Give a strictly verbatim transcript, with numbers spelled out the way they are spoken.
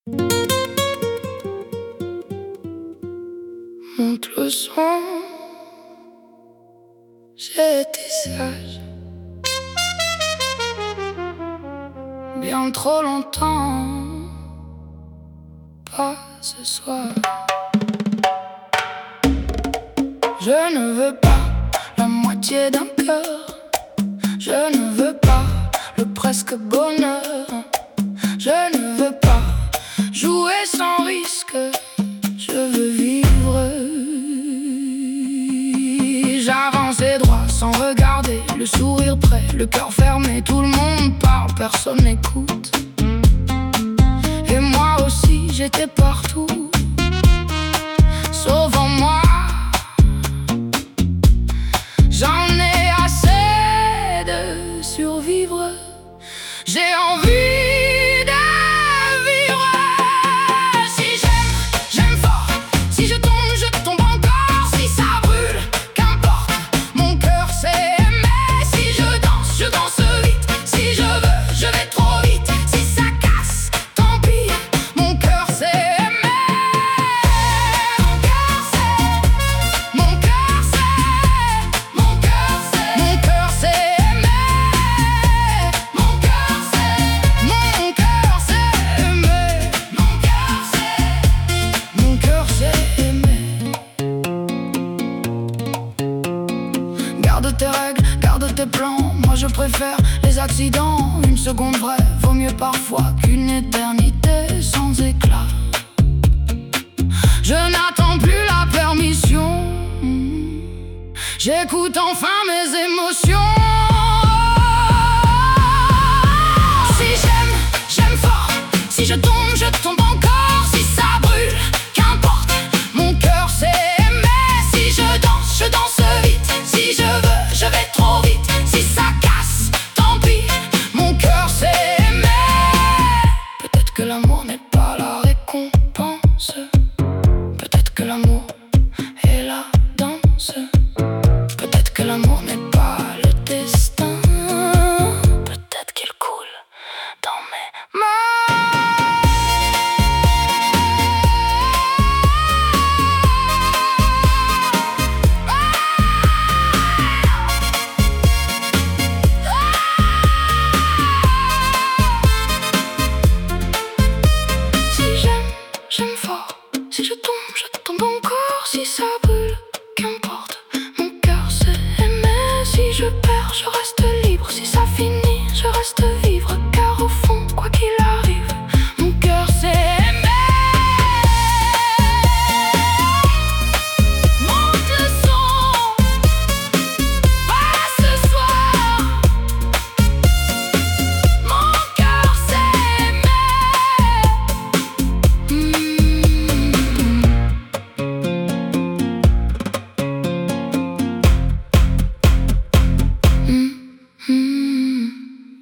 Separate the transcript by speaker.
Speaker 1: Monte le son, j'ai été sage bien trop longtemps, pas ce soir. Je ne veux pas la moitié d'un cœur, je ne veux pas le presque bonheur, je ne veux pas jouer sans risque, je veux vivre. J'avance et droit sans regarder, le sourire prêt, le cœur fermé, tout le monde parle, personne n'écoute. Et moi aussi j'étais partout, sauf en moi. J'en ai assez de survivre, j'ai envie de vivre. Si j'aime, j'aime fort, si je tombe, je tombe encore, si ça brûle, qu'importe, mon cœur sait aimer. Si je danse, je danse vite, si je veux, je vais trop vite, si ça casse, tant pis, mon cœur sait aimer. Mon cœur sait, mon cœur sait, mon cœur sait, mon cœur sait aimer. Mon cœur sait, mon cœur sait aimer. Mon cœur sait, mon cœur sait aimer. Garde tes règles, garde tes plans, moi je préfère les accidents. Une seconde vraie vaut mieux parfois qu'une éternité sans éclat. Je n'attends plus la permission, j'écoute enfin mes émotions. Si j'aime, j'aime fort, si je tombe, je tombe encore, si ça brûle, qu'importe, mon cœur sait aimer. Si je danse, je danse vite, si je veux, je vais trop vite, si ça casse, tant pis, mon cœur sait aimer. Peut-être que l'amour n'est